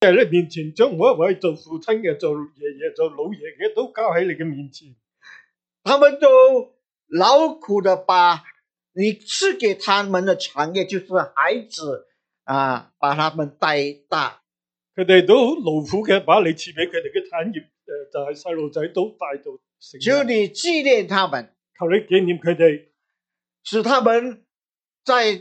喺你面前，將每一位做父親嘅、做爺爺、做老爺嘅都交喺你嘅面前。 他們都勞苦的把你賜給他們的產業，就是孩子把他們帶大。 佢哋都好勞苦嘅，把你賜俾佢哋嘅產業，就係細路仔都帶到成求人。 你紀念他們， 求你紀念佢哋， 使他們在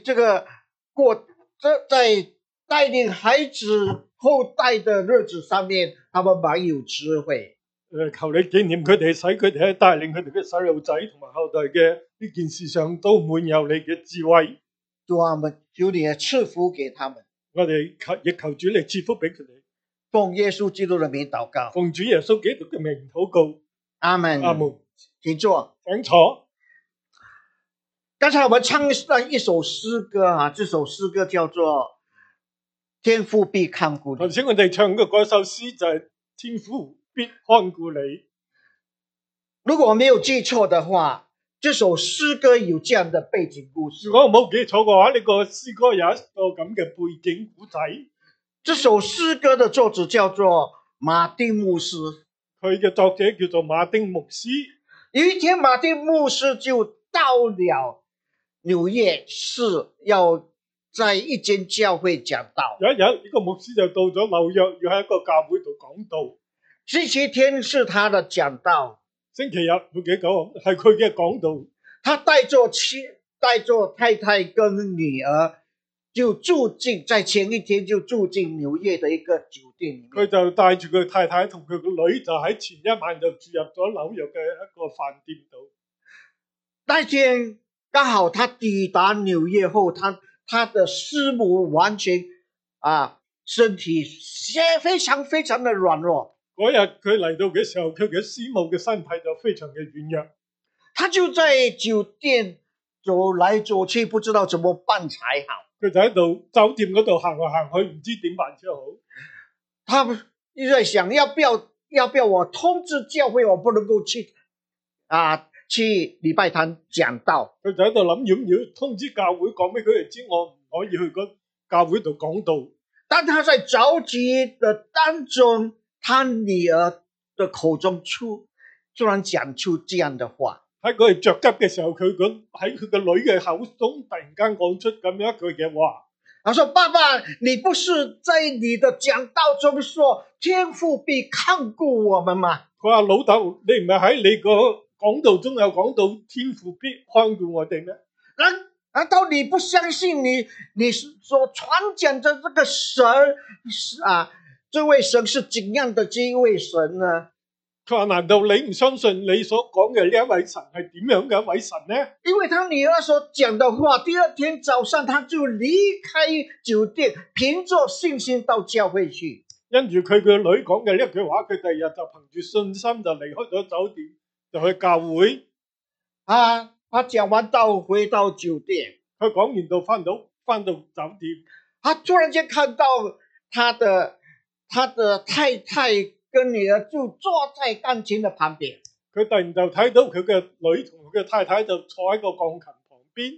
在帶領孩子後代的日子上面，他們滿有智慧。 求你紀念佢哋，使佢哋喺帶領佢哋嘅細路仔同埋後代嘅呢件事上都滿有你嘅智慧。 主啊，求你賜福給他們。 我哋亦求主你賜福俾佢哋。 奉耶穌基督的名禱告。 奉主耶穌基督嘅名禱告。 阿門。 阿門。 請坐。 請坐。 剛才我們唱了一首詩歌這首詩歌叫做天父必看顧你。 頭先我哋唱嘅嗰首詩就係天父必看顧你。 如果我沒有記錯的話，這首詩歌有這樣的背景故事。 如果我冇記錯嘅話，呢個詩歌有一個咁嘅背景故仔。 這首詩歌的作者叫做馬丁牧師， 佢嘅作者叫做馬丁牧師。 有一天，馬丁牧師就到了紐約市，要在一間教會講道。 有一日，呢個牧師就到咗紐約，要喺一個教會度講道。 星期天是他的講道， 星期日佢嘅講係佢嘅講道。 他帶着太太跟女兒，就在前一天就住進紐約的一個酒店裏面。 佢就帶住佢太太同佢個女，就喺前一晚就住入咗紐約嘅一個飯店度。 那天剛好他抵達紐約後，他的師母完全身體非常非常的軟弱。 嗰日佢嚟到嘅時候，佢嘅師母嘅身體就非常嘅軟弱。 他就在酒店走來走去，不知道怎麼辦才好。 佢就喺度酒店嗰度行嚟行去，唔知點辦才好。 他就在想，要不要我通知教會，我不能夠去禮拜堂講道。 佢就喺度諗，要唔要通知教會，講俾佢哋知，我唔可以去嗰教會度講道。 但他在着急的當中，他女兒的口中突然講出這樣的話。 喺佢哋着急嘅時候，佢喺佢個女嘅口中突然間講出咁樣一句嘅話。 他說：爸爸，你不是在你的講道中說天父必看顧我們嗎？ 佢話老豆，你唔係喺你個講道中有講到天父必看顧我哋咩？ 難道你不相信你所傳講的這個神這位神是怎樣的這一位神呢？ 佢話難道你唔相信你所講嘅呢一位神係點樣嘅一位神呢？ 因為他女兒所講的話，第二天早上他就離開酒店，憑着信心到教會去。 因住佢個女講嘅呢一句話，佢第二日就憑住信心就離開咗酒店，就去教會。 他講完道回到酒店， 佢講完道翻到酒店， 他突然間看到他的太太跟女兒就坐在鋼琴的旁邊。 佢突然就睇到佢嘅女同佢嘅太太就坐喺個鋼琴旁邊。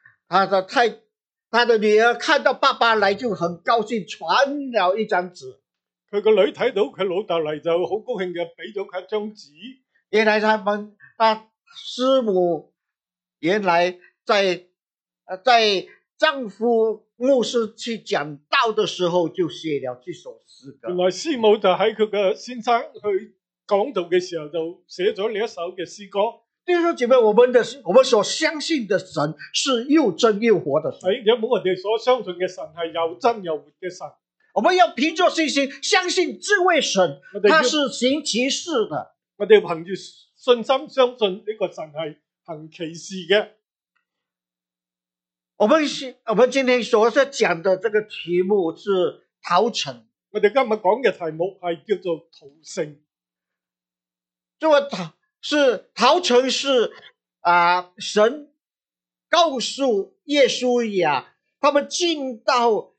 他的女兒看到爸爸來就很高興，傳了一張紙。 佢個女睇到佢老豆嚟就好高興嘅，俾咗佢一張紙。 原來師母原來在丈夫牧師去講道的時候就寫了這首詩歌。 原來師母就喺佢嘅先生去講道嘅時候就寫咗呢一首嘅詩歌。 弟兄姐妹，我們所相信的神是又真又活的神。 有冇我哋所相信嘅神係又真又活嘅神？ 我們要憑着信心相信這位神，他是行奇事的。 我哋憑住信心相信呢個神係行奇事嘅。 我們今天所講的這個題目是逃城。 我哋今日講嘅題目係叫做逃城。 這個逃城是神告訴約書亞，他們進到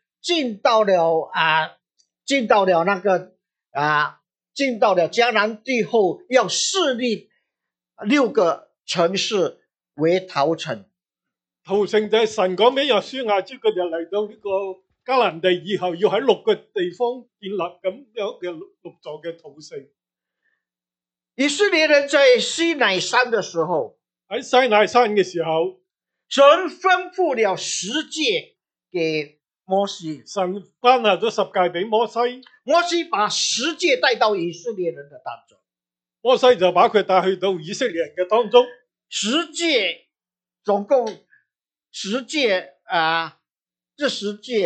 迦南地後，要設立6個城市為逃城。 逃城就係神講俾約書亞知，佢哋嚟到呢個迦南地以後要喺6個地方建立咁樣嘅6座嘅土城。 以色列人在西乃山的時候， 喺西乃山嘅時候， 神吩咐了10誡給摩西， 神頒下咗10誡俾摩西， 摩西把10誡帶到以色列人的當中。 摩西就把佢帶去到以色列人嘅當中。 10誡總共10誡這10誡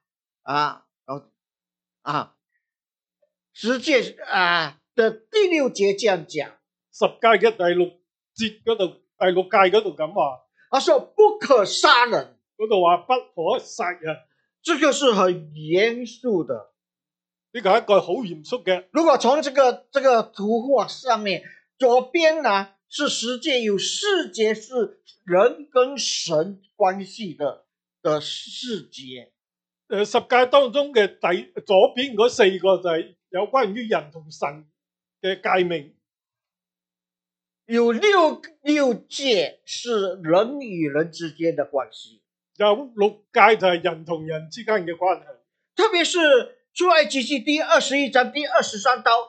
10誡的第6節這樣講 ，10誡嘅第6節嗰度，第6誡嗰度咁話， 他說不可殺人， 嗰度話不可殺人， 這個是很嚴肅的。 呢個係一個好嚴肅嘅。 如果從這個圖畫上面，左邊呢是10誡，有4節是人跟神關係的4節。 10誡當中嘅左邊嗰4個就係有關於人同神嘅誡命， 有6誡是人與人之間的關係， 有6誡就係人同人之間嘅關係。 特別是出埃及記第21章第23到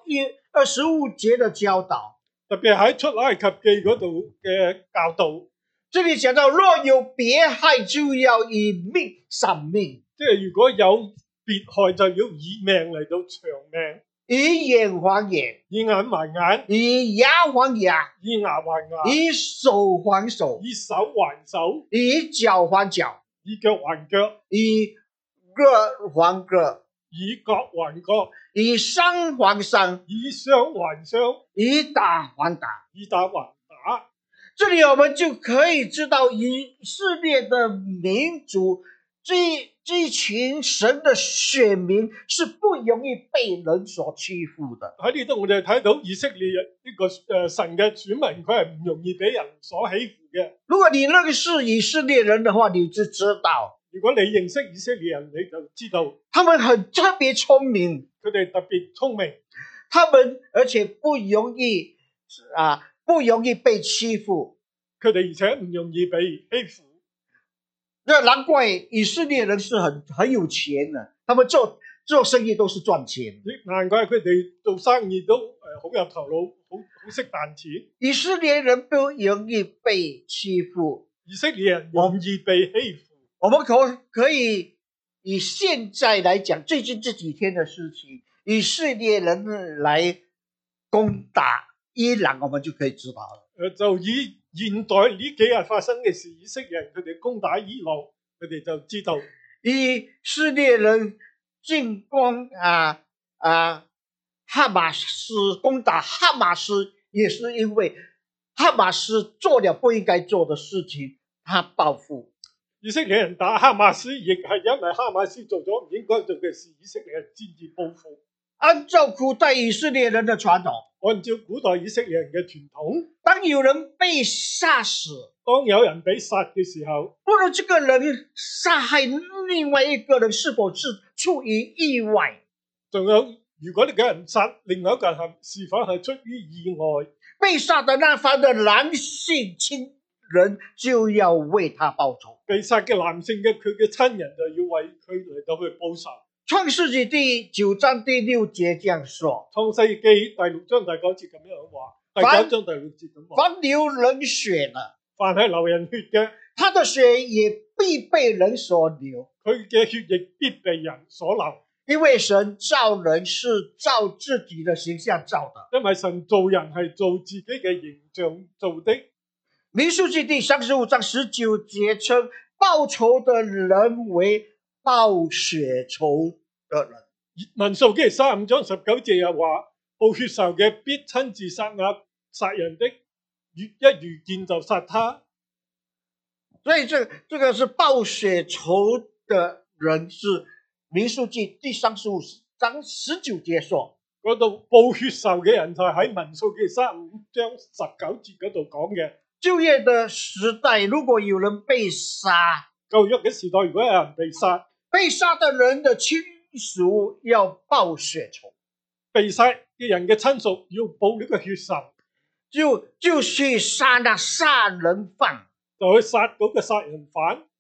25節的教導， 特別喺出埃及記嗰度嘅教導， 這裏講到若有別害，就要以命償命， 即係如果有別害就要以命嚟到償命， 以眼還眼， 以眼還眼， 以牙還牙， 以牙還牙， 以手還手， 以手還手， 以腳還腳， 以腳還腳， 以各還各， 以角還角， 以傷還傷， 以傷還傷， 以打還打， 以打還打。 這裏我們就可以知道以色列的民族，這群神的選民是不容易被人所欺負的。 喺呢度我哋睇到以色列呢個神嘅選民，佢係唔容易俾人所欺負嘅。 如果你認識以色列人的話，你就知道， 如果你認識以色列人，你就知道他們很特別聰明， 佢哋特別聰明， 他們而且不容易被欺負， 佢哋而且唔容易被欺負。 那難怪以色列人是很有錢的，他們做生意都是賺錢。 難怪佢哋做生意都好有頭腦，好識賺錢。 以色列人不容易被欺負， 以色列人容易被欺負。 我們可以以現在來講，最近這幾天的事情，以色列人來攻打伊朗，我們就可以知道了。 就以現代呢幾日發生嘅事，以色列人佢哋攻打伊朗，佢哋就知道以色列人進攻哈馬斯，攻打哈馬斯，也是因為哈馬斯做了不應該做的事情，他報復。 以色列人打哈馬斯，亦係因為哈馬斯做咗唔應該做嘅事，以色列人先至報復。 按照古代以色列人的傳統， 按照古代以色列人嘅傳統， 當有人被殺死， 當有人被殺嘅時候， 不論這個人殺害另外一個人是否是出於意外， 仲有如果你嘅人殺另外一個人是否係出於意外， 被殺的那方的男性親人就要為他報仇。 被殺嘅男性嘅佢嘅親人就要為佢嚟到去報仇。 創世紀第9章第6節這樣說， 創世記第6章第9節咁樣話，第9章第6節咁話， 凡流人血的， 凡係流人血嘅， 他的血也必被人所流， 佢嘅血液必被人所流， 因為神造人是照自己的形象造的。 因為神造人係做自己嘅形象做的。 民數記第35章19節稱報仇的人為報血仇的人。 民數記35章19節又話，報血仇嘅必親自殺人的，一遇見就殺他。 所以這個是報血仇的人，是民數記第35章19節說。 嗰度報血仇嘅人就係喺民數記35章19節嗰度講嘅。 舊約的時代，如果有人被殺， 舊約嘅時代，如果有人被殺， 被殺的人的親屬要報血仇， 被殺嘅人嘅親屬要報呢個血仇， 就去殺那殺人犯。 就去殺嗰個殺人犯。 如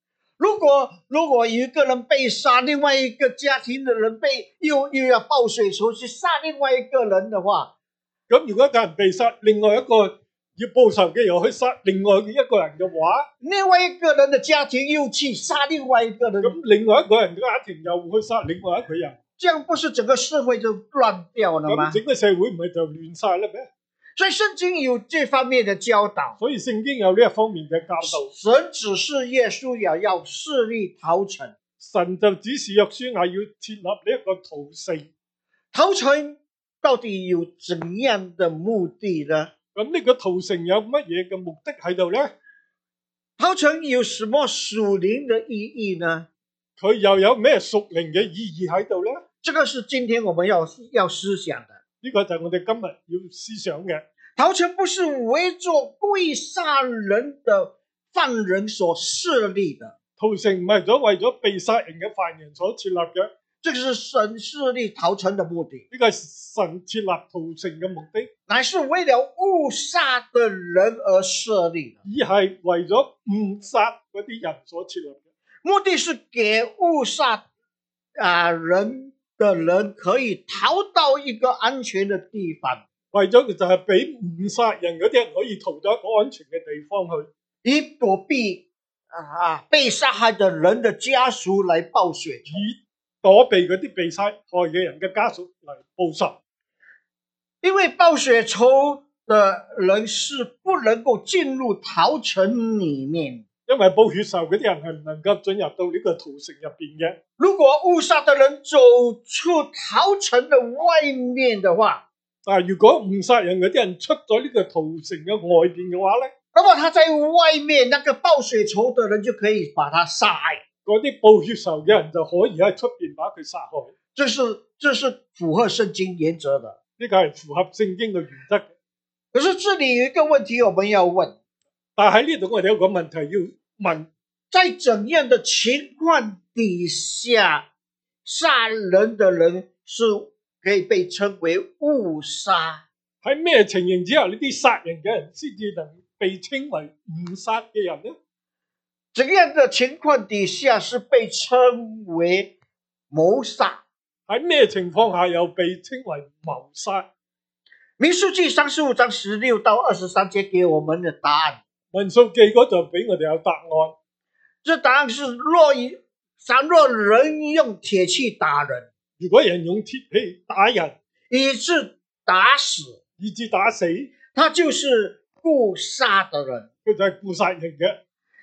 如果有一个人被杀，另外一个家庭的人又要报血仇去杀另外一个人的話， 咁如果一個人被殺，另外一個要報仇嘅又去殺另外一個人嘅話， 另外一個人的家庭又去殺另外一個人， 咁另外一個人嘅家庭又會去殺另外一個人， 這樣不是整個社會就亂掉了嗎？ 咁整個社會唔係就亂晒啦咩？ 所以聖經有這方面的教導， 所以聖經有呢一方面嘅教導。 神指示約書亞要設立逃城， 神就指示約書亞要設立呢一個逃城。 逃城到底有怎樣的目的呢？ 咁呢個逃城有乜嘢嘅目的喺度呢？ 逃城有什麼屬靈的意義呢？ 佢又有咩屬靈嘅意義喺度呢？ 這個是今天我們要思想的。 呢個就係我哋今日要思想嘅。 逃城不是為做故意殺人的犯人所設立的， 逃城唔係為咗被殺人嘅犯人所設立嘅， 這個是神設立逃城的目的。 呢個係神設立逃城嘅目的， 乃是為了誤殺的人而設立的， 而係為咗誤殺嗰啲人所設立嘅。 目的是給誤殺人的人可以逃到一個安全的地方， 為咗就係俾誤殺人嗰啲人可以逃到一個安全嘅地方去， 以躲避被殺害的人的家屬來報血仇， 以躲避嗰啲被殺害嘅人嘅家屬嚟報仇。 因為報血仇的人是不能夠進入逃城裡面， 因為報血仇嗰啲人係唔能夠進入到呢個逃城入邊嘅。 如果誤殺的人走出逃城的外面的話， 但係如果誤殺人嗰啲人出咗呢個逃城嘅外邊嘅話咧， 那麼他在外面那個報血仇的人就可以把他殺害， 嗰啲報血仇嘅人就可以喺出邊把佢殺害。 這是符合聖經原則的。 呢個係符合聖經嘅原則嘅。 可是這裡有一個問題我們要問， 但係喺呢度我哋有個問題要問： 在怎樣的情況底下，殺人的人是可以被稱為誤殺？ 喺咩情形之下呢啲殺人嘅人先至能被稱為誤殺嘅人呢？ 怎樣的情況底下是被稱為謀殺？ 喺咩情況下又被稱為謀殺？ 民數記35章16到23節給我們的答案。 民數記嗰度俾我哋有答案。 這答案是若人用鐵器打人， 如果人用鐵器打人， 以致打死， 他就是誤殺的人。 佢就係誤殺人嘅。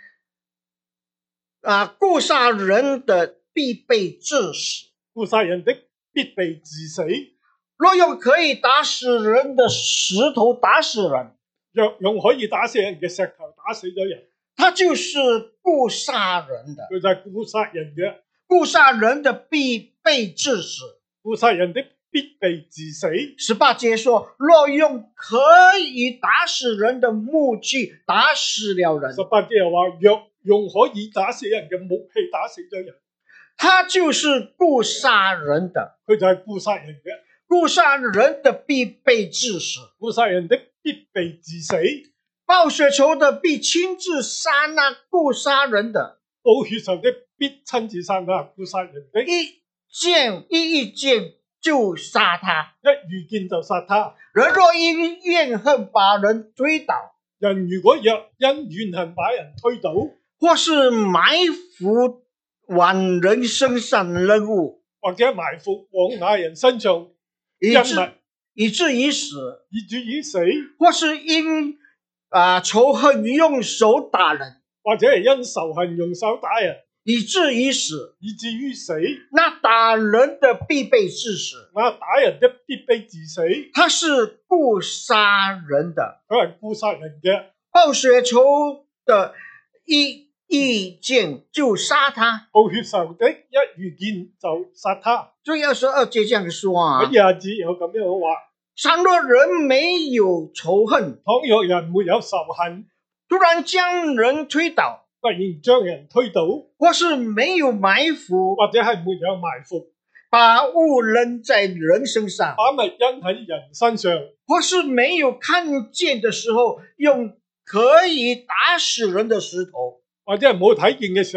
誤殺人的必被致死， 誤殺人的必被致死。 若用可以打死人的石頭打死人， 若用可以打死人嘅石頭打死咗人， 他就是誤殺人的。 佢就係誤殺人嘅。 誤殺人的必被致死， 誤殺人的必被致死。 18節說，若用可以打死人的武器打死了人 ，18節又話若用可以打死人嘅武器打死咗人， 他就是誤殺人的。 佢就係誤殺人嘅。 誤殺人的必被致死， 誤殺人的必被致死。 報血仇的必親自殺那誤殺人的， 報血仇的必親自殺那誤殺人的。 一遇見就殺他， 一遇見就殺他。 人若因怨恨把人推倒， 人如果若因怨恨把人推倒， 或是埋伏往人身上扔物， 或者埋伏往那人身上以至於死，或是因仇恨用手打人， 或者係因仇恨用手打人， 以至於死， 那打人的必被致死， 那打人的必被致死。 他是誤殺人的， 佢係誤殺人嘅。 報血仇的一遇見就殺他， 報血仇的一遇見就殺他。 所以22節這樣說啊 ，22節有咁樣話： 倘若人沒有仇恨， 倘若人沒有仇恨， 突然將人推倒， 突然將人推倒， 或是沒有埋伏， 或者係沒有埋伏， 把物扔在人身上， 把物扔喺人身上， 或是沒有看見的時候用可以打死人的石頭， 或者係冇睇見嘅時候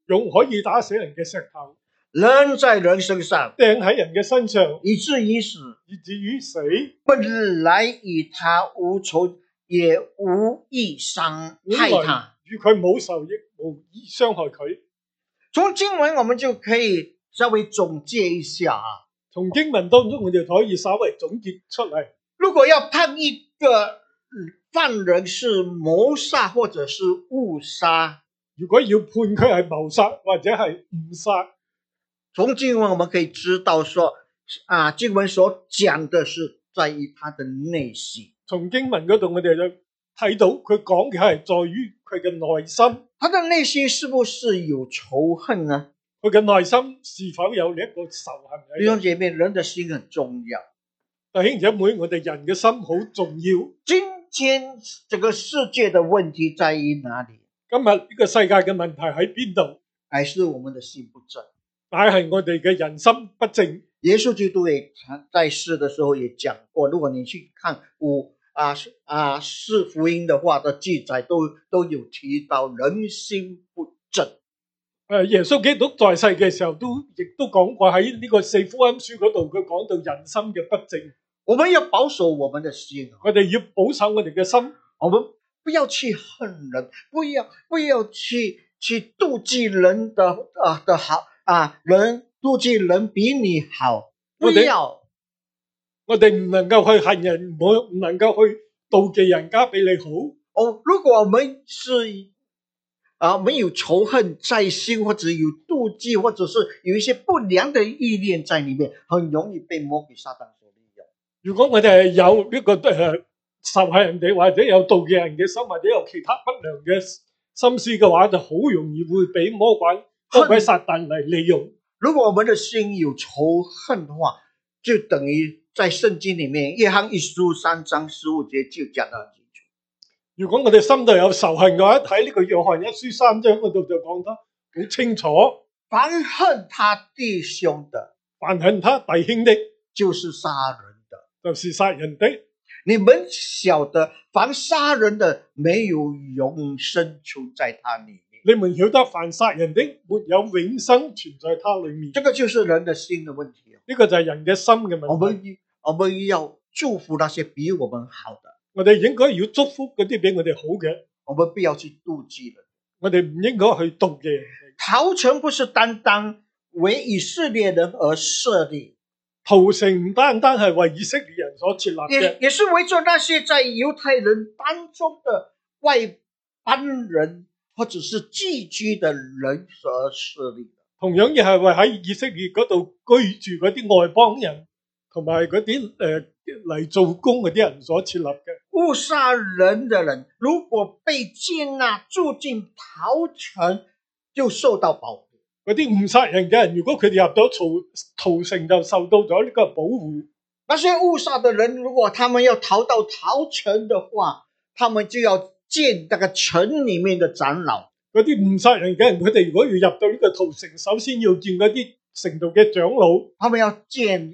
用可以打死人嘅石頭扔在人身上， 掟喺人嘅身上， 以至於死。 以至於死。 本來與他無仇，也無意傷害他。 與佢冇仇，亦無意傷害佢。 從經文我們就可以稍微總結一下啊。 從經文當中，我哋可以稍微總結出嚟。 如果要判一個犯人是謀殺或者是誤殺， 如果要判佢係謀殺或者係誤殺， 從經文我們可以知道說，經文所講的是在於他的內心。 從經文嗰度我哋就睇到佢講嘅係在於佢嘅內心。 他的內心是不是有仇恨呢？ 佢嘅內心是否有呢一個仇恨？ 弟兄姐妹，人的心很重要。 弟兄姐妹，我哋人嘅心好重要。 今天這個世界的問題在於哪裡？ 今日呢個世界嘅問題喺邊度？ 還是我們的心不正？ 乃係我哋嘅人心不正。 耶穌基督也在世的時候也講過，如果你去看四福音的話的記載，都有提到人心不正。 耶穌基督在世嘅時候亦都講過，喺呢個四福音書嗰度，佢講到人心嘅不正。 我們要保守我們的心， 我哋要保守我哋嘅心， 我們不要去恨人，不要去妒忌人的好人妒忌人比你好，不要。 我哋唔能夠去恨人，唔能夠去妒忌人家比你好。 如果我們是沒有仇恨在心，或者有妒忌，或者是有一些不良的意念在裏面，很容易被魔鬼撒旦所利用。 如果我哋有呢個仇恨人哋，或者有妒忌人嘅心，或者有其他不良嘅心思嘅話，就好容易會俾魔鬼撒旦嚟利用。 如果我們的心有仇恨的話，就等於在聖經裏面約翰一書3章15節就講得很清楚。 如果我哋心度有仇恨嘅話，睇呢個約翰一書3章嗰度就講得好清楚。 凡恨他弟兄的， 凡恨他弟兄的， 就是殺人的， 就是殺人的。 你們曉得，凡殺人的沒有永生存在他裏面。 你們曉得，凡殺人的沒有永生存在他裏面。 這個就是人的心的問題。 呢個就係人嘅心嘅問題。 我們要祝福那些比我們好的。 我哋應該要祝福嗰啲比我哋好嘅。 我們不要去妒忌人。 我哋唔應該去妒忌人。 逃城不是單單為以色列人而設立， 逃城唔單單係為以色列人所設立嘅， 也是為咗那些在猶太人當中的外邦人或者是寄居的人所設立的。同樣亦係為喺以色列嗰度居住嗰啲外邦人同埋嗰啲嚟做工嗰啲人所設立嘅。誤殺人的人如果被接納住進逃城，就受到保護。嗰啲誤殺人嘅人，如果佢哋入咗逃城，就受到咗呢個保護。那些誤殺的人，如果他們要逃到逃城的話，他們就要見那個城裏面的長老。嗰啲誤殺人嘅人，佢哋如果要入到呢個逃城，首先要見嗰啲城道嘅長老。他們要見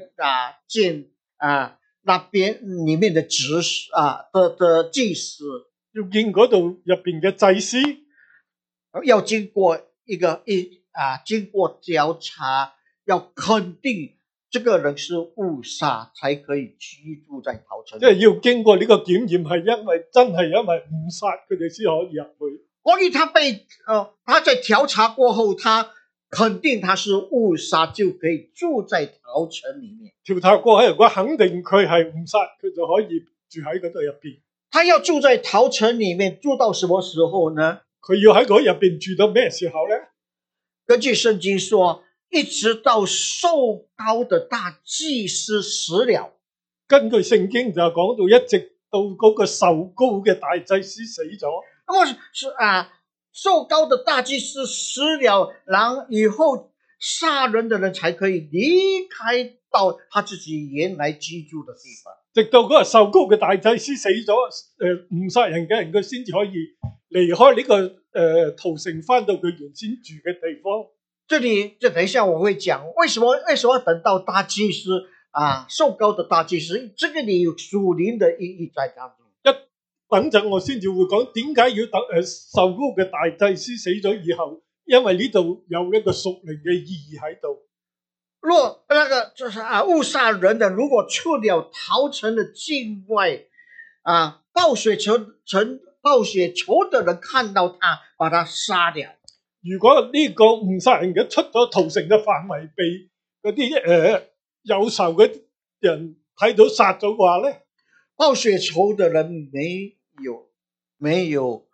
那邊裏面的的祭司，要見嗰度入邊嘅祭司，要經過經過調查，要肯定這個人是誤殺，才可以居住在逃城。即係要經過呢個檢驗，係因為真係因為誤殺，佢哋先可以入去。萬一他在調查過後，他肯定他是誤殺，就可以住在逃城裏面。調查過後，如果肯定佢係誤殺，佢就可以住喺嗰度入邊。他要住在逃城裏面，住到什麼時候呢？佢要喺嗰入邊住到咩時候呢？根據聖經說，一直到受膏的大祭司死了。根據聖經就講到一直到嗰個受膏嘅大祭司死咗。那麼受膏的大祭司死了，然後以後殺人的人才可以離開到他自己原來居住的地方。直到嗰個受膏嘅大祭司死咗，誤殺人嘅人佢先至可以離開呢個逃城，翻到佢原先住嘅地方。這等一下我會講，為什麼等到大祭司受膏的大祭司，這個你有屬靈的意義在當中。等陣我先至會講點解要等受膏嘅大祭司死咗以後， 因為呢度有一個屬靈嘅意義喺度。 若那個就是誤殺人的，如果出了逃城的境外報血仇的人看到他，把他殺了。 如果呢個誤殺人嘅出咗屠城嘅範圍，被嗰啲有仇嘅人睇到殺咗嘅話咧， 報血仇的人沒有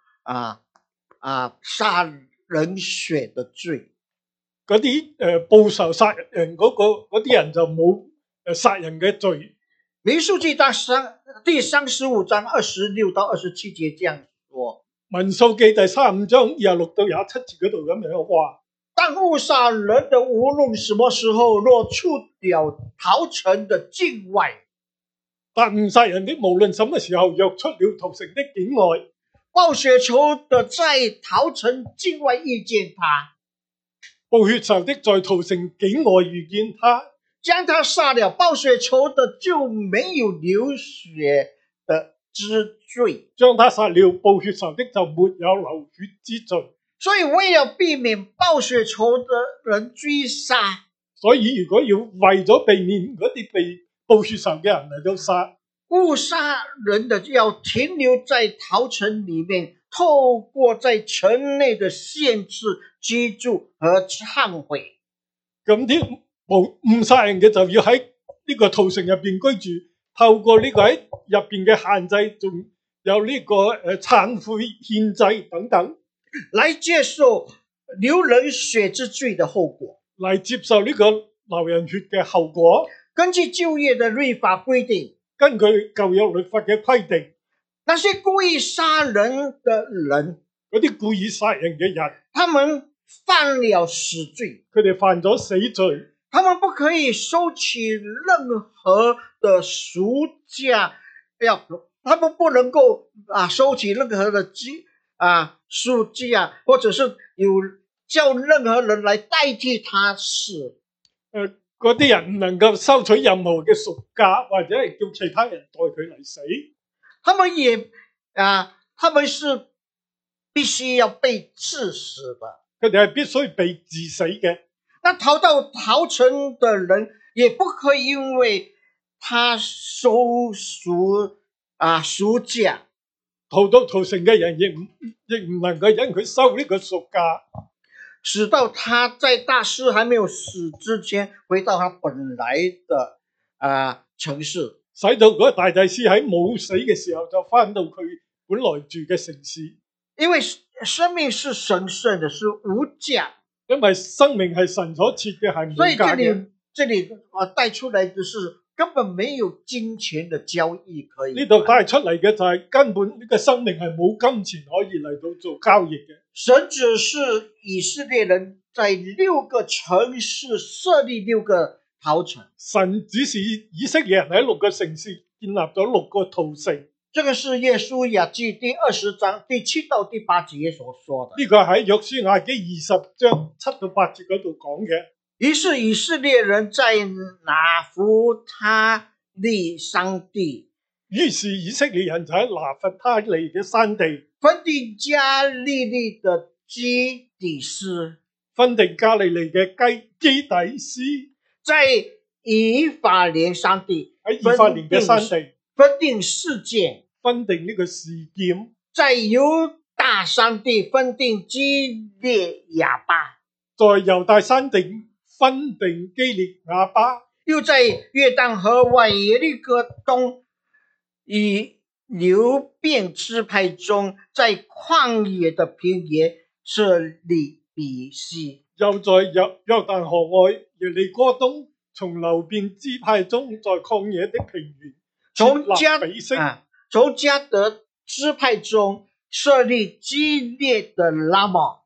殺人血的罪。 嗰啲報仇殺人嗰啲人就冇殺人嘅罪。 民數記第35章26到27節這樣說。 民數記第35章26到27節嗰度咁樣話。 但誤殺人的無論什麼時候，若出了逃城的境外， 但誤殺人的無論什麼時候，若出了逃城的境外， 報血仇的在逃城境外遇見他， 報血仇的在逃城境外遇見他， 將他殺了，報血仇的就沒有流血的之罪。 將他殺了，報血仇的就沒有流血之罪。 所以為了避免報血仇的人追殺， 所以如果要為咗避免嗰啲被報血仇嘅人嚟到殺， 誤殺人的要停留在逃城裏面，透過在城內的限制居住和懺悔。 咁啲誤殺人嘅就要喺呢個逃城入邊居住，透過呢個喺入邊嘅限制，仲有呢個懺悔獻祭等等， 來接受流人血之罪的後果， 嚟接受呢個流人血嘅後果。 根據舊約的律法規定， 根據舊約律法嘅規定， 那些故意殺人的人， 嗰啲故意殺人嘅人， 他們犯了死罪， 佢哋犯咗死罪， 他們不可以收取任何的贖價，他們不能夠收取任何的贖價，或者是有叫任何人來代替他死。 嗰啲人唔能夠收取任何嘅贖價，或者係叫其他人代佢嚟死。 他們是必須要被致死的， 佢哋係必須被致死嘅。 那逃到逃城的人也不可以因為他收贖價， 逃到逃城嘅人亦唔能夠因佢收呢個贖價， 使到他在大師還沒有死之前回到他本來的城市， 使到嗰個大祭司喺冇死嘅時候就翻到佢本來住嘅城市。 因為生命是神聖的，是無價， 因為生命係神所設嘅，係無價嘅。 所以這裏帶出來就是根本沒有金錢的交易可以。 呢度帶出嚟嘅就係根本呢個生命係冇金錢可以嚟到做交易嘅。 神指示以色列人在6個城市設立6個逃城。 神指示以色列人喺6個城市建立咗6個逃城。 這個是約書亞記第20章第7到第8節所說的。 呢個喺約書亞記20章7到8節嗰度講嘅。 於是以色列人在拿弗他利山地， 於是以色列人就喺拿弗他利嘅山地分定加利利的基底斯， 分定加利利嘅基底斯， 在以法蓮山地， 喺以法蓮嘅山地分定示劍， 分定呢個示劍， 在猶大山地分定基列亞巴， 在猶大山地分定基列亞巴， 又在約旦河外耶利哥東以流便支派中，在曠野的平原設立比西， 又在約旦河外耶利哥東，從流便支派中，在曠野的平原設立比西， 從迦得支派中設立基列的拉瑪，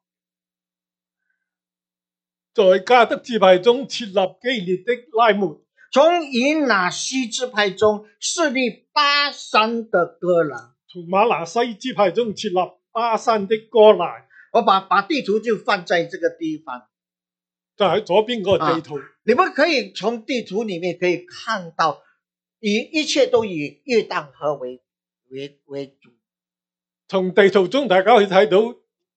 在迦得支派中設立基列的拉末， 從以拿西支派中設立巴山的哥蘭， 從馬拿西支派中設立巴山的哥蘭。 我把地圖就放在這個地方， 就喺左邊個地圖， 你們可以從地圖裏面可以看到，一切都以約旦河為主。 從地圖中大家可以睇到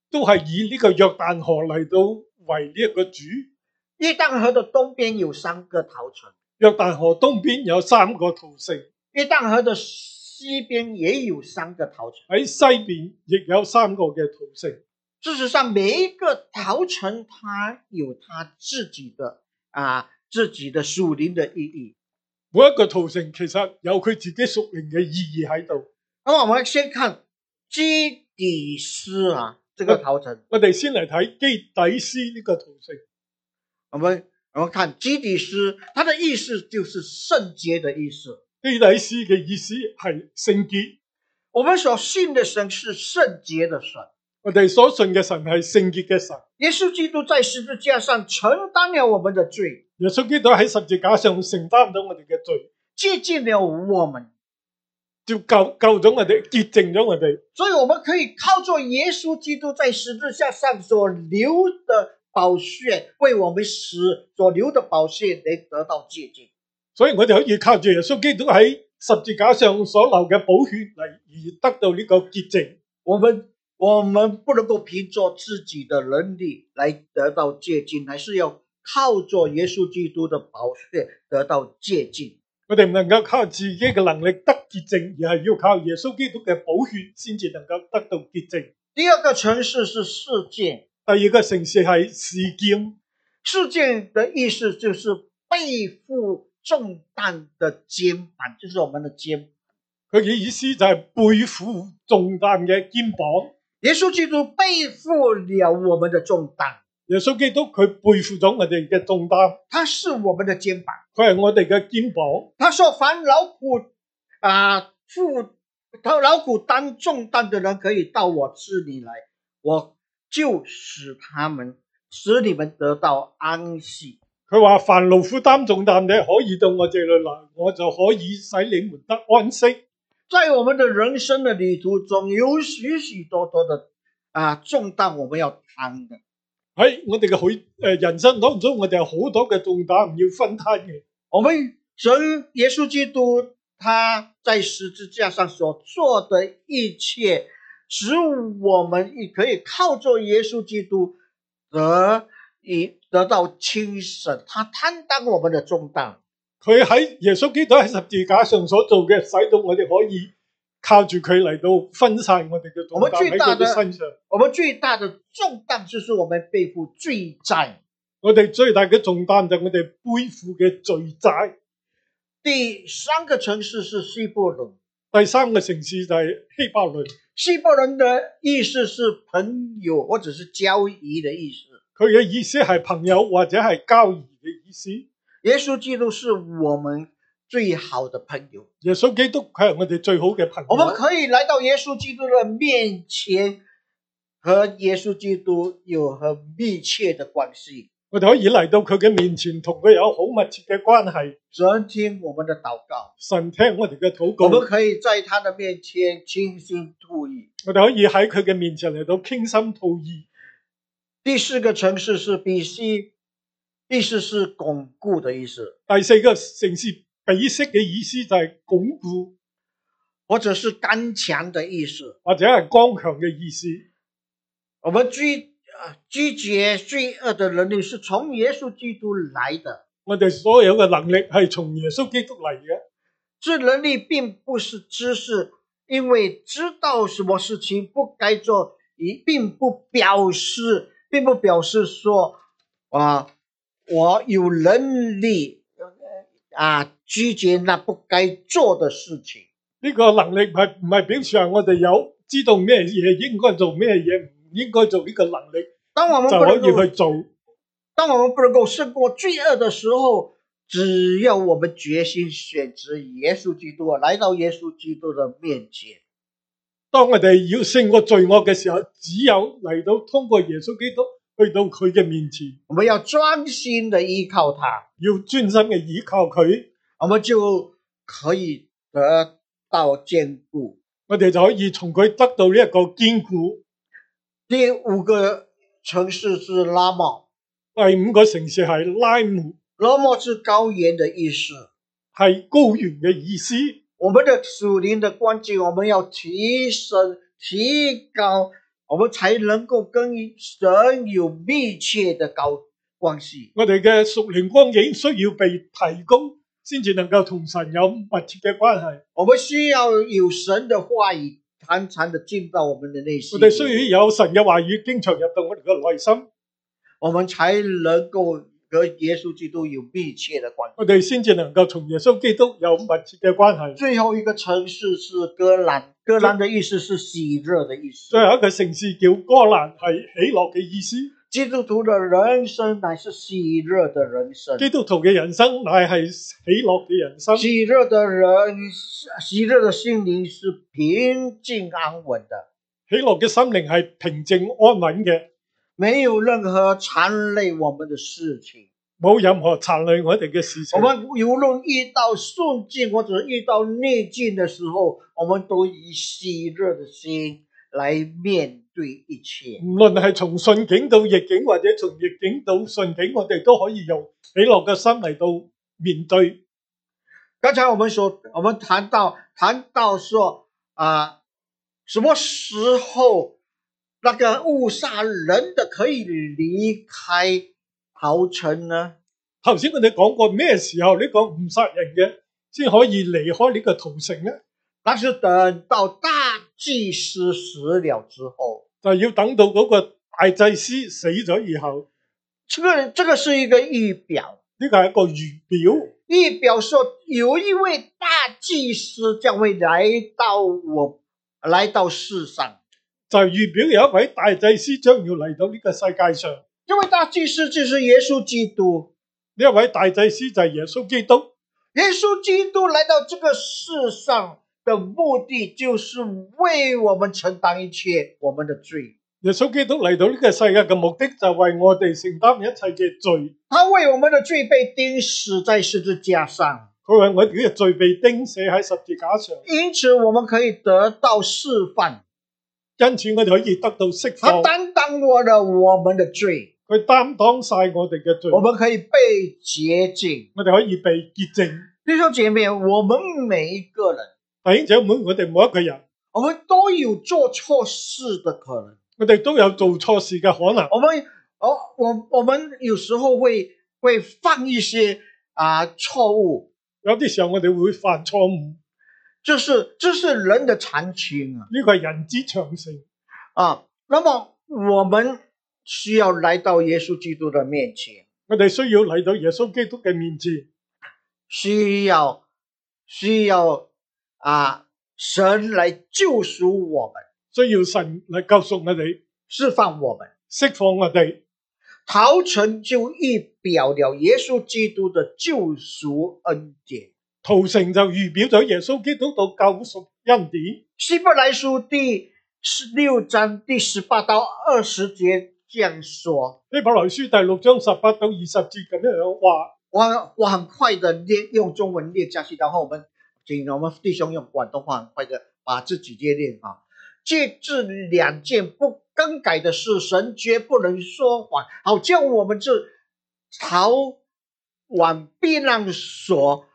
都係以呢個約旦河嚟到為呢一個主。 約旦河的東邊有3個逃城， 約旦河東邊有3個逃城， 約旦河的西邊也有3個逃城， 喺西邊亦有3個嘅逃城。 事實上，每一個逃城它有它自己的屬靈的意義。 每一個逃城其實有佢自己屬靈嘅意義喺度。 咁我們先看基底斯這個逃城。 我哋先嚟睇基底斯呢個逃城。 我們看基底斯，它的意思就是聖潔的意思。 基底斯嘅意思係聖潔。 我們所信的神是聖潔的神。 我哋所信嘅神係聖潔嘅神。 耶穌基督在十字架上承擔了我們的罪。 耶穌基督喺十字架上承擔咗我哋嘅罪， 潔淨了我們， 就救咗我哋，潔淨咗我哋。 所以我們可以靠着耶穌基督在十字架上所流的寶血，為我們死所流的寶血嚟得到潔淨。 所以我哋可以靠住耶穌基督喺十字架上所流嘅寶血嚟而得到呢個潔淨。 我們不能夠憑着自己的能力來得到潔淨，還是要靠着耶穌基督的寶血得到潔淨。 我哋唔能夠靠自己嘅能力得潔淨，而係要靠耶穌基督嘅寶血先至能夠得到潔淨。 第二個城市是示劍， 第二個城市係示劍。 示劍的意思就是背負重擔的肩膀，就是我們的肩膀。佢嘅意思就係背負重擔嘅肩膀。 耶穌基督背負了我們的重擔。 耶穌基督佢背負咗我哋嘅重擔。 他是我們的肩膀。 佢係我哋嘅肩膀。 他說凡勞苦擔重擔的人可以到我這裏來，我就使你們得到安息。 佢話凡勞苦擔重擔嘅可以到我這裏來，我就可以使你們得安息。 在我們的人生的旅途中，有許許多多的重擔我們要擔的。 喺我哋嘅人生當中，我哋有好多嘅重擔要分擔嘅。 我們神耶穌基督他在十字架上所做的一切，使我們也可以靠着耶穌基督得到輕省，他擔當我們的重擔。佢喺耶穌基督喺十字架上所做嘅，使到我哋可以靠住佢嚟到分散我哋嘅重擔喺佢嘅身上。 我們最大的重擔就是我們背負罪債。 我哋最大嘅重擔就係我哋背負嘅罪債。 第三個城市是希伯倫。 第三個城市就係希伯倫。 希伯倫的意思是朋友或者是交誼的意思。 佢嘅意思係朋友或者係交誼嘅意思。 耶穌基督是我們最好的朋友。 耶穌基督佢係我哋最好嘅朋友。 我們可以來到耶穌基督的面前，和耶穌基督有很密切的關係。 我哋可以嚟到佢嘅面前，同佢有好密切嘅關係。 神聽我們的禱告， 神聽我哋嘅禱告。 我們可以在他的面前傾心吐意。 我哋可以喺佢嘅面前嚟到傾心吐意。 第四個城市是比西，意思是鞏固的意思。 第四個城市比色嘅意思就係鞏固， 或者是剛強的意思， 或者係剛強嘅意思。 我們拒絕罪惡的能力是從耶穌基督來的。 我哋所有嘅能力係從耶穌基督嚟嘅。 這能力並不是知識，因為知道什麼事情不該做，並不表示說我有能力拒絕那不該做的事情。 呢個能力唔係表示我哋有知道咩嘢應該做咩嘢唔應該做，呢個能力就可以去做。 當我們不能夠勝過罪惡的時候，只要我們決心選擇耶穌基督，來到耶穌基督的面前。 當我哋要勝過罪惡嘅時候，只有嚟到通過耶穌基督去到佢嘅面前。 我們要專心的依靠他， 要專心嘅依靠佢， 我們就可以得到堅固。 我哋就可以從佢得到呢一個堅固。 第五個城市是拉莫， 第五個城市係拉姆。 拉莫是高原的意思， 係高原嘅意思。 我們的屬靈的關係，我們要提升、提高， 我們才能夠跟神有密切的關係。 我哋嘅屬靈光景需要被提高，先至能夠同神有密切嘅關係。 我們需要有神的話語常常的進到我們的內心。 我哋需要有神嘅話語經常入到我哋嘅內心， 我們才能夠和耶穌基督有密切的關係。 我哋先至能夠同耶穌基督有密切嘅關係。 最後一個城市是歌蘭，歌蘭的意思是喜樂的意思。 最後一個城市叫歌蘭，係喜樂嘅意思。 基督徒的人生乃是喜樂的人生。 基督徒嘅人生乃係喜樂嘅人生。 喜樂的人，喜樂的心靈是平靜安穩的。 喜樂嘅心靈係平靜安穩嘅， 沒有任何纏累我們的事情， 冇任何纏累我哋嘅事情。 我們無論遇到順境或者遇到逆境的時候，我們都以喜樂的心來面對一切。 無論係從順境到逆境，或者從逆境到順境，我哋都可以用喜樂嘅心嚟到面對。 剛才我們談到說什麼時候那個誤殺人的可以離開逃城呢？ 頭先我哋講過咩時候呢個誤殺人嘅先可以離開呢個逃城呢？ 那是等到大祭司死了之後， 就要等到嗰個大祭司死咗以後。 這個是一個預表， 呢個係一個預表。 預表說有一位大祭司將會來到世上， 就係預表有一位大祭司將要嚟到呢個世界上。 這位大祭司就是耶穌基督。 呢一位大祭司就係耶穌基督。 耶穌基督來到這個世上的目的，就是為我們承擔一切我們的罪。 耶穌基督嚟到呢個世界嘅目的，就係為我哋承擔一切嘅罪。 他為我們的罪被釘死在十字架上， 佢為我哋嘅罪被釘死喺十字架上。 因此我們可以得到釋放。 因此我哋可以得到釋放。 他擔當了我們的罪， 佢擔當晒我哋嘅罪。 我們可以被潔淨， 我哋可以被潔淨。 弟兄姐妹，我們每一個人， 弟兄姐妹，我哋每一個人， 我們都有做錯事的可能。 我哋都有做錯事嘅可能。 我們有時候會犯一些錯誤， 有啲時候我哋會犯錯誤。 這是人的常情啊， 呢個係人之常情啊。那麼我們需要來到耶穌基督的面前， 我哋需要嚟到耶穌基督嘅面前， 需要神來救贖我們， 需要神嚟救贖我哋， 釋放我們， 釋放我哋。 逃城就預表了耶穌基督的救贖恩典。 逃城就預表咗耶穌基督嘅救贖恩典。 希伯來書第6章第18到20節這樣說。 希伯來書第6章18到20節咁樣話。 我很快的用中文念下去，然後請我們弟兄用廣東話很快的把這幾節念好。這兩件不更改的事，神絕不能說謊，好叫我們這逃往避難所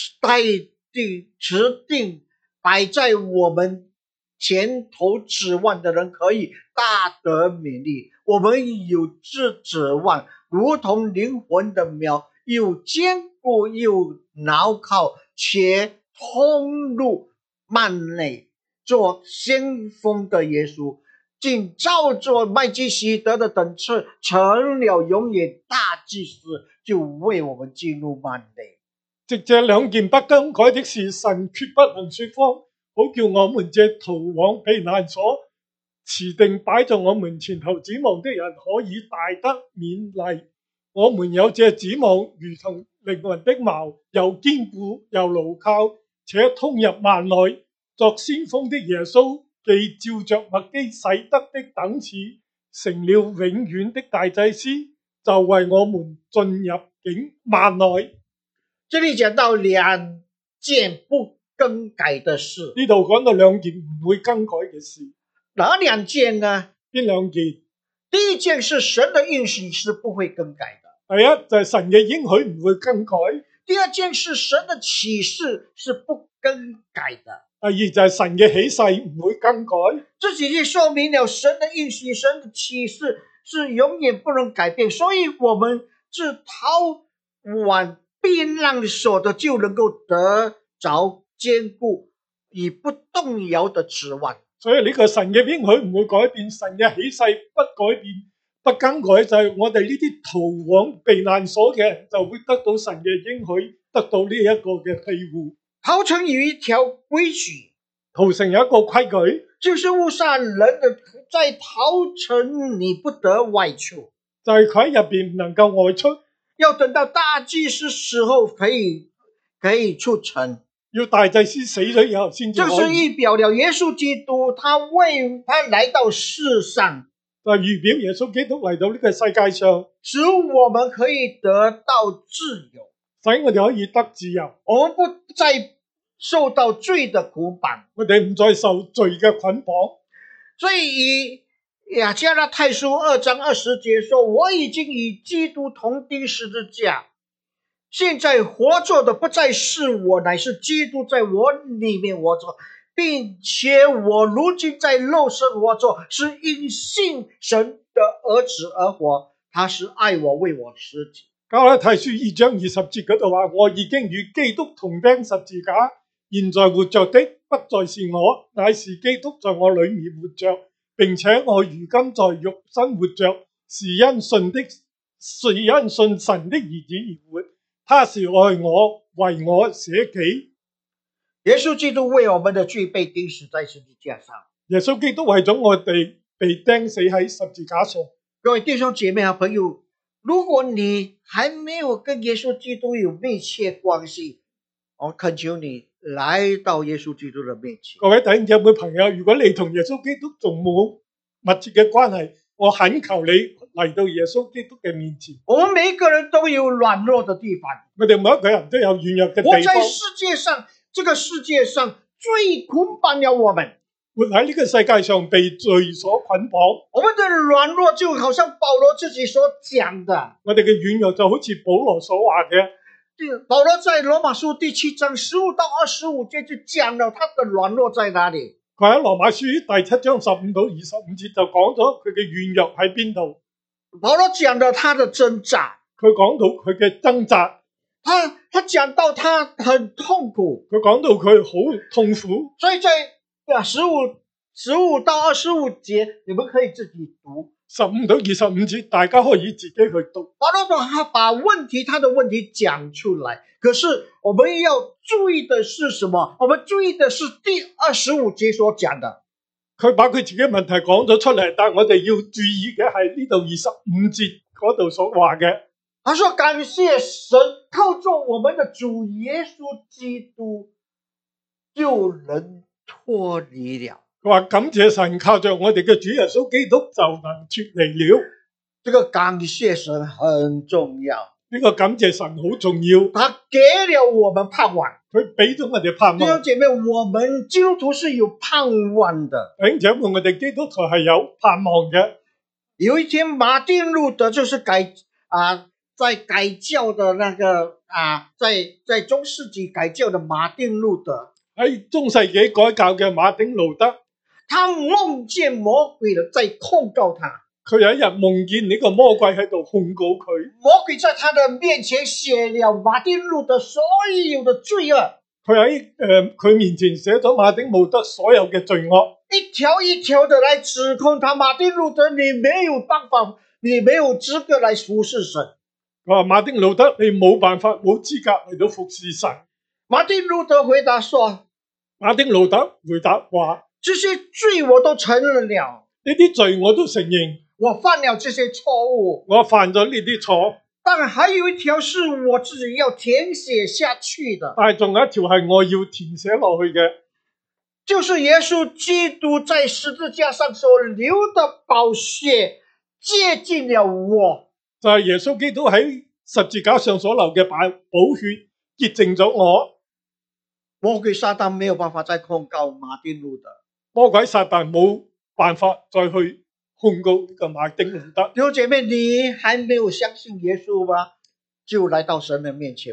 持定擺在我們前頭指望的人可以大得勉勵。我們有這指望，如同靈魂的苗，又堅固又牢靠，且通入幔內。做先鋒的耶穌，竟照着麥基洗德的等次，成了永遠大祭司，就為我們進入幔內。 藉這兩件不更改的事，神決不能說謊，好叫我們這逃往避難所持定擺在我們前頭指望的人，可以大得勉勵。我們有這指望，如同靈魂的錨，又堅固又牢靠，且通入幔內。作先鋒的耶穌，既照着麥基洗德的等次，成了永遠的大祭司，就為我們進入幔內。 這裏講到兩件不更改的事， 呢度講到兩件唔會更改嘅事。 哪兩件呢？ 邊兩件？ 第一件是神的應許是不會更改的， 第一就係神嘅應許唔會更改。 第二件是神的啟示是不更改的。 第二就係神嘅起誓唔會更改。 这几句说明了神的应许、神的启示是永远不能改变，所以我们自逃往避难所的就能够得着坚固与不動搖的指望。 所以呢個神嘅應許唔會改變，神嘅起誓不改變、不更改，就係我哋呢啲逃往避難所嘅人就會得到神嘅應許，得到呢一個嘅庇護。 逃城有一條規矩， 逃城有一個規矩， 就是誤殺人的，在逃城你不得外出， 就係佢喺入邊唔能夠外出， 要等到大祭司死後可以出城。 要大祭司死咗以後先至可以。 這是預表了耶穌基督，他來到世上， 就係預表耶穌基督嚟到呢個世界上， 使我們可以得到自由， 使我哋可以得自由， 我們不再受到罪的捆綁， 我哋唔再受罪嘅捆綁。 所以亞加拉太書2章20節說，我已經與基督同釘十字架，現在活着的不再是我，乃是基督在我裏面活着，並且我如今在肉身活着，是因信神的兒子而活，他是愛我，為我捨己。 加拉太書2章20節嗰度話，我已經與基督同釘十字架，現在活着的不再是我，乃是基督在我裏面活着，並且我如今在肉身活着，是因信神的兒子而活，他是愛我，為我捨己。 耶穌基督為我們的罪被釘死在十字架上。 耶穌基督為咗我哋被釘死喺十字架上。 各位弟兄姐妹和朋友，如果你還沒有跟耶穌基督有密切關係，我懇求你來到耶穌基督的面前。 各位弟兄姊妹朋友，如果你同耶穌基督仲冇密切嘅關係，我懇求你嚟到耶穌基督嘅面前。 我們每一個人都有軟弱的地方， 我哋每一個人都有軟弱嘅地方。 活在世界上，這個世界上最捆綁了我們。 活喺呢個世界上被罪所捆綁， 我們的軟弱就好像保羅自己所講的， 我哋嘅軟弱就好似保羅所話嘅。 保羅在羅馬書第7章15到25節就講了他的軟弱在哪裡。 佢喺羅馬書第7章15到25節就講咗佢嘅軟弱喺邊度。 保羅講到他的掙扎， 佢講到佢嘅掙扎， 他講到他很痛苦， 佢講到佢好痛苦。 所以在15到25節，你們可以自己讀。 15到25節，大家可以自己去讀。 保羅他把他的問題講出來，可是我們要注意的是什麼？我們注意的是第25節所講的。 佢把佢自己問題講咗出嚟，但我哋要注意嘅係呢度25節嗰度所話嘅。 他說感謝神，靠着我們的主耶穌基督就能脫離了。 佢話感謝神，靠着我哋嘅主耶穌基督就能脫離了。 這個感謝神很重要， 呢個感謝神好重要。 他給了我們盼望， 佢俾咗我哋盼望。 弟兄姐妹，我們基督徒是有盼望的。 弟兄姐妹，我哋基督徒係有盼望嘅。 有一天，馬丁路德就是在改教的那個在中世紀改教的馬丁路德， 喺中世紀改教嘅馬丁路德， 他夢見魔鬼了，在控告他。 佢有一日夢見呢個魔鬼喺度控告佢。 魔鬼在他的面前寫了馬丁路德所有的罪惡。 佢喺佢面前寫咗馬丁路德所有嘅罪惡， 一條一條的來指控他。馬丁路德，你沒有辦法，你沒有資格來服侍神。 佢話馬丁路德，你冇辦法，冇資格嚟到服侍神。 馬丁路德回答說： 馬丁路德回答話， 這些罪我都承認了， 呢啲罪我都承認， 我犯了這些錯誤， 我犯咗呢啲錯， 但還有一條是我自己要填寫下去的。 但係仲有一條係我要填寫落去嘅， 就是耶穌基督在十字架上所流的寶血潔淨了我。 就係耶穌基督喺十字架上所流嘅寶血潔淨咗我。 魔鬼撒旦沒有辦法再控告馬丁路德， 魔鬼撒旦冇辦法再去控告呢個馬丁路德。 弟兄姐妹，你還沒有相信耶穌嗎？就來到神的面前吧。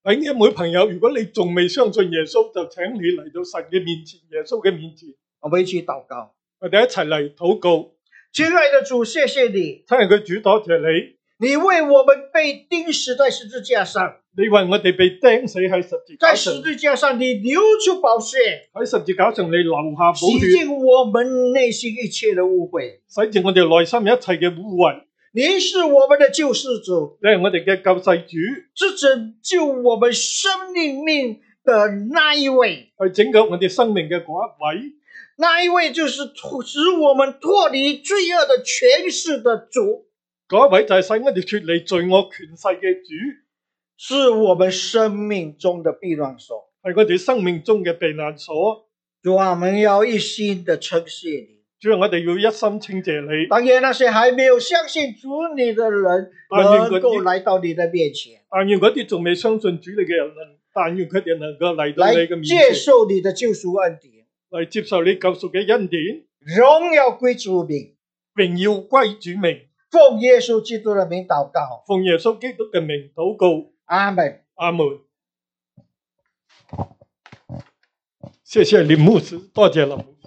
弟兄姊妹朋友，如果你仲未相信耶穌，就請你嚟到神嘅面前，耶穌嘅面前， 我們一起禱告。 我哋一齊嚟禱告。 親愛的主，謝謝你， 親愛嘅主，多謝你， 你為我們被釘死在十字架上， 你為我哋被釘死喺十字架在上， 十字架上你流出寶血， 喺十字架上你流下寶洗血， 淨我們內心一切的污穢。 洗淨我哋內心一切嘅污穢。 你是我們的救世主， 你係我哋嘅救世主， 是拯救我們生命的那一位。 係拯救我哋生命嘅嗰一位。 那一位就是使我們脫離罪惡的權勢的主， 嗰一位就係使我哋脫離罪惡權勢嘅主， 是我們生命中的避難所， 係我哋生命中嘅避難所。 主啊，我們要一心的稱謝你。 主啊，我哋要一心稱謝你。 當然那些還沒有相信主你的人，能夠來到你的面前， 但願嗰啲仲未相信主你嘅人，但願佢哋能夠嚟到你嘅面前， 來接受你的救贖恩典， 嚟接受你救贖嘅恩典。 榮耀歸主名， 榮耀歸主名。 奉耶穌基督的名禱告， 奉耶穌基督嘅名禱告。 阿門。 阿門。謝謝林牧師，多謝林牧師。